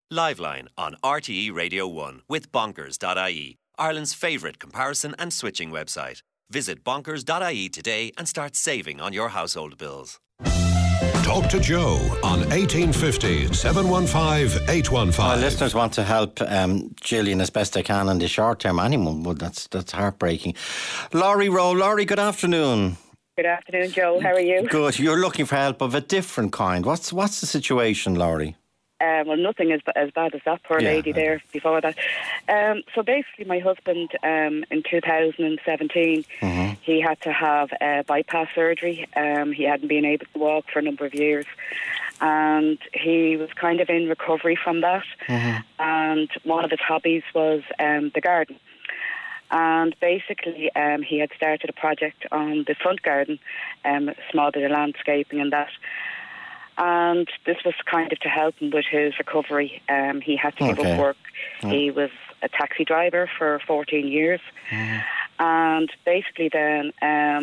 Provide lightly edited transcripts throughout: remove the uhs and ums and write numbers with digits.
Liveline on RTE Radio 1 with Bonkers.ie, Ireland's favourite comparison and switching website. Visit Bonkers.ie today and start saving on your household bills. Talk to Joe on 1850 715 815. Our listeners want to help Gillian as best they can in the short term. Anyone would. That's heartbreaking. Laurie Rowe. Laurie, good afternoon. Good afternoon, Joe. How are you? Good. You're looking for help of a different kind. What's the situation, Laurie? Well, nothing as bad as that poor lady there before that. So basically, my husband, in 2017, he had to have bypass surgery. He hadn't been able to walk for a number of years. And he was kind of in recovery from that. And one of his hobbies was the garden. And basically, he had started a project on the front garden, small bit of landscaping and that. And this was kind of to help him with his recovery. He had to give up work. He was a taxi driver for 14 years. And basically then,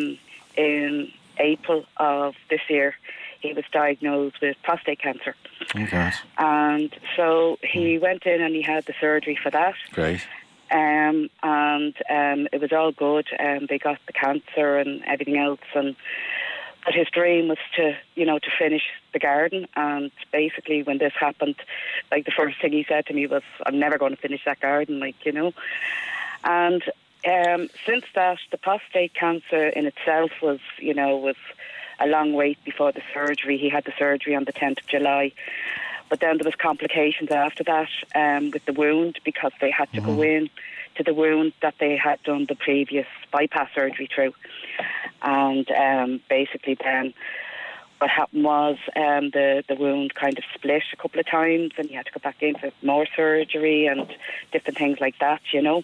in April of this year, he was diagnosed with prostate cancer. Okay. And so he went in and he had the surgery for that. Great. And it was all good. They got the cancer and everything else. But his dream was to finish the garden. And basically, when this happened, like the first thing he said to me was, "I'm never going to finish that garden," And since that, the prostate cancer in itself was a long wait before the surgery. He had the surgery on the 10th of July. But then there was complications after that with the wound, because they had to go in to the wound that they had done the previous bypass surgery through. And basically then what happened was the wound kind of split a couple of times, and he had to go back in for more surgery and different things like that,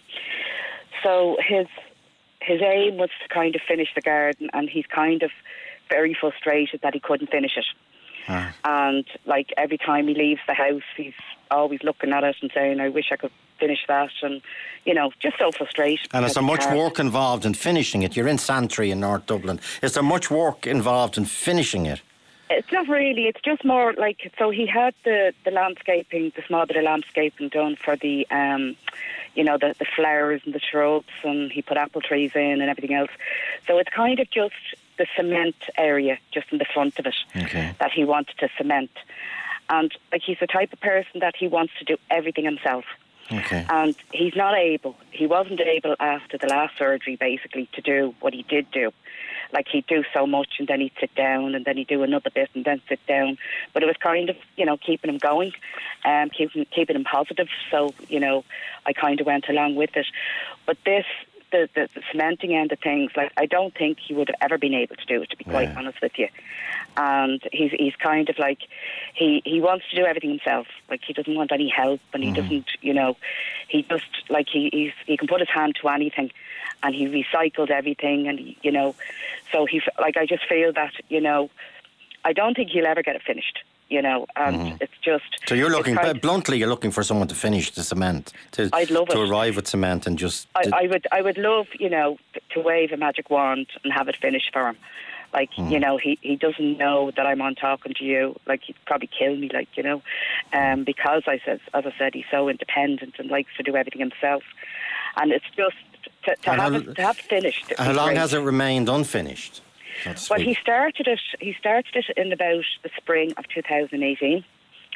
So his aim was to kind of finish the garden, and he's kind of very frustrated that he couldn't finish it. And like every time he leaves the house, he's always looking at it and saying, "I wish I could finish that," and just so frustrated. And is there much work involved in finishing it? You're in Santry in North Dublin. Is there much work involved in finishing it? It's not really. It's just more like, so he had the landscaping, the small bit of landscaping done for the the flowers and the shrubs, and he put apple trees in and everything else. So it's kind of just the cement area just in the front of it that he wanted to cement. And like, he's the type of person that he wants to do everything himself. And he wasn't able after the last surgery basically to do what he did do. Like, he'd do so much and then he'd sit down and then he'd do another bit and then sit down. But it was kind of, keeping him going, keeping him positive. So, I kind of went along with it. But this, the cementing end of things, like, I don't think he would have ever been able to do it, to be quite honest with you. And he's kind of like, he wants to do everything himself. Like, he doesn't want any help, and he doesn't, he just, like, he can put his hand to anything, and he recycled everything, and so I just feel that, I don't think he'll ever get it finished. And it's just... So you're looking, bluntly, you're looking for someone to finish the cement. I'd love to it. arrive at cement and just... I would love, to wave a magic wand and have it finished for him. Like, he doesn't know that I'm on talking to you. Like, he'd probably kill me, because as I said, he's so independent and likes to do everything himself. And it's just to have finished. How long has it remained unfinished? Well, he started it in about the spring of 2018.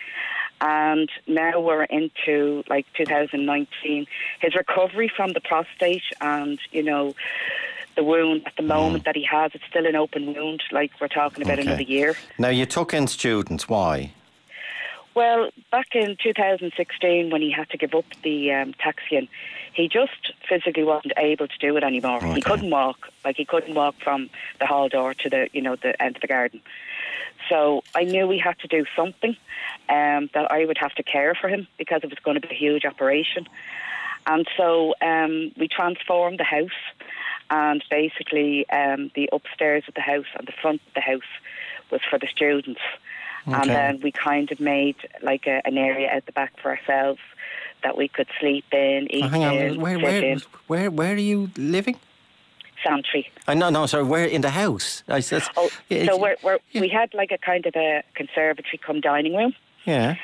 And now we're into 2019. His recovery from the prostate and, the wound at the moment that he has, it's still an open wound. Like, we're talking about another year. Now, you took in students. Why? Well, back in 2016, when he had to give up the taxiing, he just physically wasn't able to do it anymore. He couldn't walk. Like, he couldn't walk from the hall door to the end of the garden. So I knew we had to do something, that I would have to care for him, because it was going to be a huge operation. And so we transformed the house, and basically the upstairs of the house and the front of the house was for the students. And then we kind of made like an area at the back for ourselves that we could sleep in, eat in, Where are you living? Santry. Sorry, where in the house? I said. We had like a kind of a conservatory cum dining room. Yeah.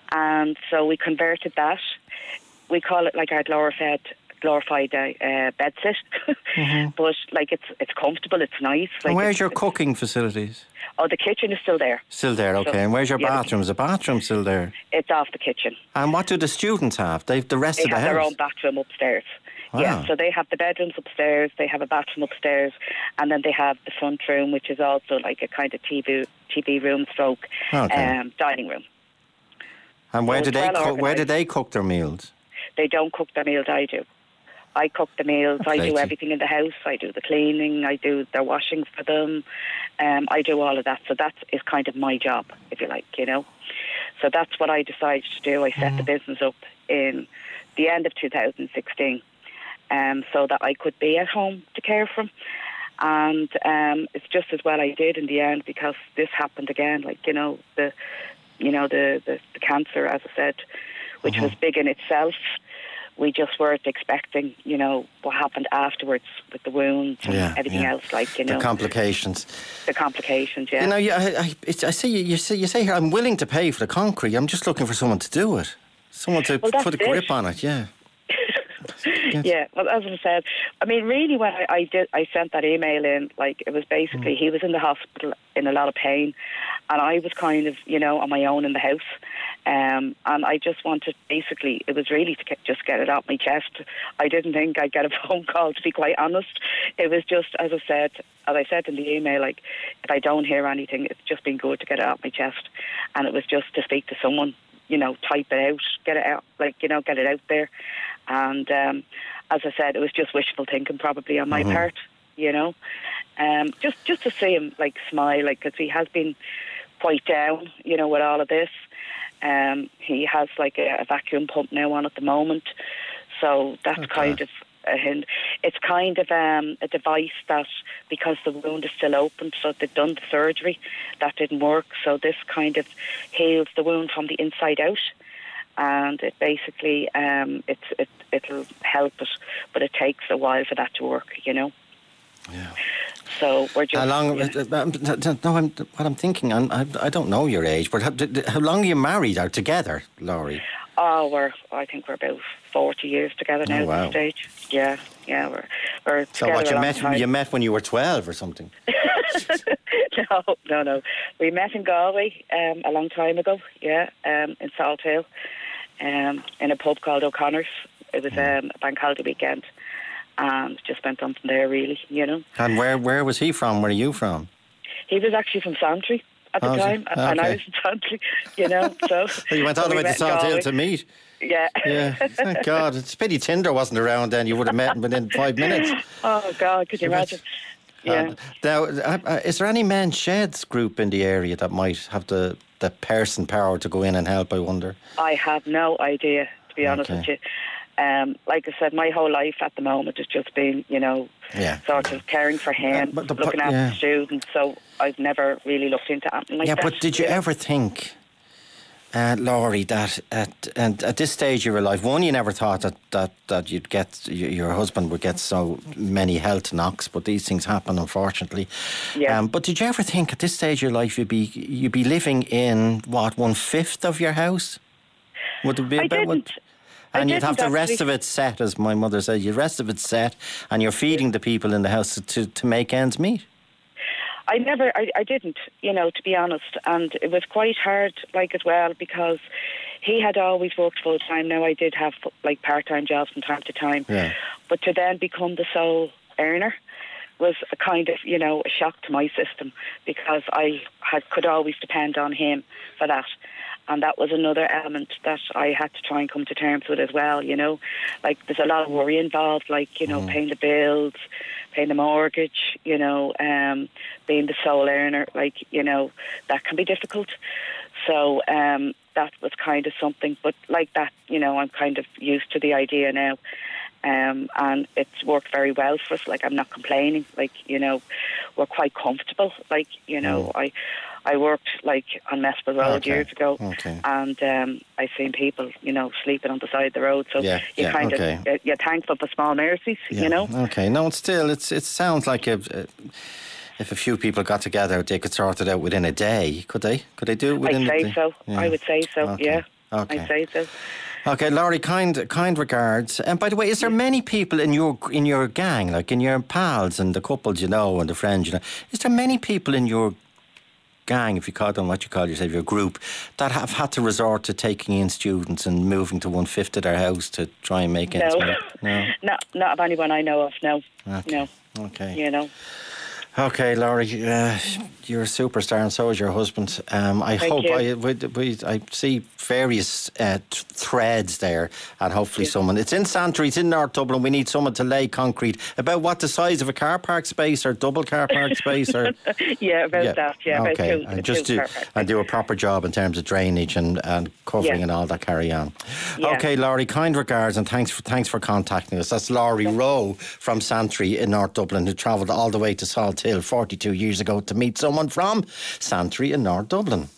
And so we converted that. We call it like our glorified bed sit. But like it's comfortable, it's nice. Like, and where's your cooking facilities? Oh, the kitchen is still there. Still there, okay. So, and where's your yeah, bathroom? Is the bathroom still there? It's off the kitchen. And what do the students have? They've the rest They of the have house? their own bathroom upstairs. Wow. Yeah, so they have the bedrooms upstairs, they have a bathroom upstairs, and then they have the front room, which is also like a kind of TV room stroke dining room. And where So do it's they well cook? Where do organised. they cook their meals? They don't cook their meals, I do. I cook the meals, I Lady. do everything in the house, I do the cleaning, I do their washing for them, I do all of that. So that is kind of my job, if you like, you know. So that's what I decided to do. I set the business up in the end of 2016 so that I could be at home to care for him. And it's just as well I did in the end, because this happened again, like, the cancer, as I said, which was big in itself. We just weren't expecting, what happened afterwards with the wounds and everything else, like, the complications. The complications, yeah. I see you say here, I'm willing to pay for the concrete. I'm just looking for someone to do it, someone to put a grip on it. Yeah. Yeah, well, as I said, I mean, really, when I sent that email in, like, it was basically he was in the hospital in a lot of pain, and I was kind of, on my own in the house, and I just wanted, basically, it was really to just get it off my chest. I didn't think I'd get a phone call, to be quite honest. It was just, as I said in the email, like, if I don't hear anything, it's just been good to get it off my chest, and it was just to speak to someone, type it out, get it out, like, get it out there. And as I said, it was just wishful thinking probably on my part, just to see him, like, smile, like, because he has been quite down, with all of this. He has, like, a vacuum pump now on at the moment. So that's kind of a hint. It's kind of a device that, because the wound is still open, so they've done the surgery, that didn't work. So this kind of heals the wound from the inside out. And it basically, it'll help it, but it takes a while for that to work, Yeah. So we're just... How long... what I'm thinking, I don't know your age, but how long are you married or together, Laurie? Oh, I think we're about 40 years together now at this stage. Yeah, we're so together. You met when you were 12 or something? No. We met in Galway a long time ago, in Salt Hill. In a pub called O'Connor's. It was a bank holiday weekend, and just went on from there, really, And where was he from? Where are you from? He was actually from Santry at the time, and I was in Santry, So you went all the way to Salt Hill to meet? Yeah. Thank God. It's a pity Tinder wasn't around then. You would have met him within 5 minutes. Oh, God, could you imagine? Yeah. Now, is there any men's sheds group in the area that might have the person power to go in and help, I wonder? I have no idea, to be honest with you. Like I said, my whole life at the moment has just been, sort of caring for him, looking after the students, so I've never really looked into anything like that. Yeah, but did you ever think, Laurie, that at this stage of your life, one, you never thought that you'd get, your husband would get so many health knocks, but these things happen, unfortunately. Yeah. But did you ever think at this stage of your life you'd be living in, 1/5 of your house? Would it be? I didn't. And you'd have the rest of it set, as my mother said, the rest of it set, and you're feeding the people in the house to make ends meet. I didn't, to be honest. And it was quite hard, like, as well, because he had always worked full time. Now I did have, like, part-time jobs from time to time. Yeah. But to then become the sole earner was a kind of, a shock to my system, because I could always depend on him for that. And that was another element that I had to try and come to terms with as well, Like, there's a lot of worry involved, like, paying the bills, paying the mortgage, being the sole earner, like, that can be difficult. So that was kind of something. But like that, I'm kind of used to the idea now. And it's worked very well for us. Like, I'm not complaining. Like, we're quite comfortable. Like, I worked, like, on Mespel Road years ago, and I seen people, sleeping on the side of the road. So you're thankful for small mercies, Okay, no, it sounds like if a few people got together, they could sort it out within a day. Could they? Could they do it within a day? I would say so. Okay. Okay. I'd say so. Okay, Laurie, kind regards. And by the way, is there many people in your gang, like in your pals and the couples you know and the friends you know? Is there many people in your gang, if you call them what you call yourself, your group, that have had to resort to taking in students and moving to 1/5 of their house to try and make ends meet? No, not of anyone I know of. No, okay. No. Okay. You know. Okay, Laurie, you're a superstar, and so is your husband. I hope I see various threads there, and hopefully someone. It's in Santry, it's in North Dublin. We need someone to lay concrete about what the size of a car park space or double car park space or. About that. Yeah, okay, about two. And do a proper job in terms of drainage and covering and all that carry on. Yeah. Okay, Laurie, kind regards and thanks for contacting us. That's Laurie Rowe from Santry in North Dublin, who travelled all the way to Salt Hill 42 years ago to meet someone from Santry in North Dublin.